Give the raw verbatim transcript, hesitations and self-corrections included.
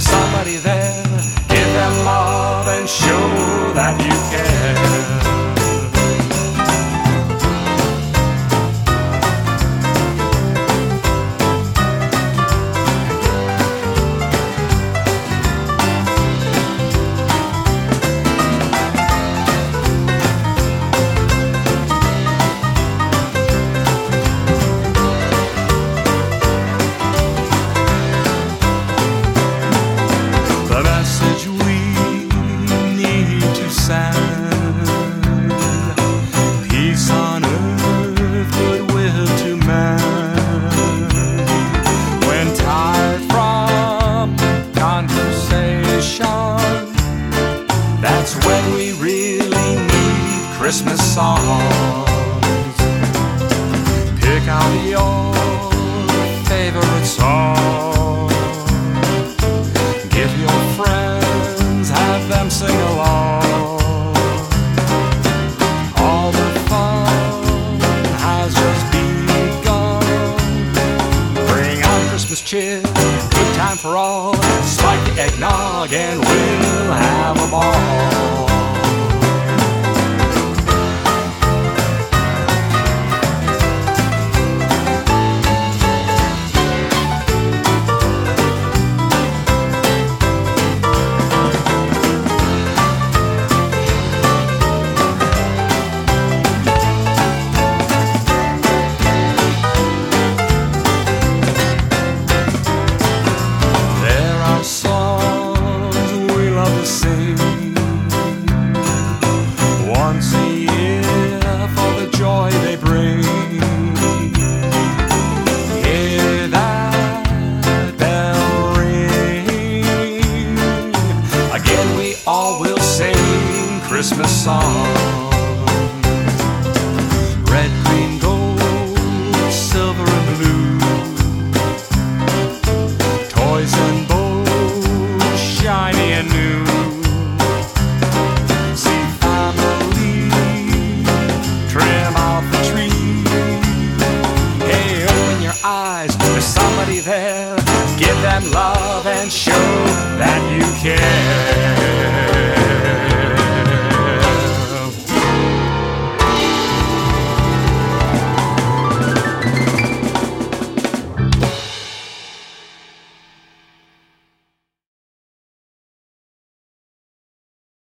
there's somebody there. Give them love and show that you care. Peace on earth, goodwill to man. When tired from conversation, that's when we really need Christmas songs. Pick out your favorite song. Give your friends, have them sing along. Cheer, good time for all. Spike the eggnog and we'll have a ball. Once a year for the joy they bring. Hear that bell ring. Again we all will sing Christmas songs. Red, green, gold, silver and blue. Toys and bows, shiny and new. There's somebody there. Give them love and show that you care.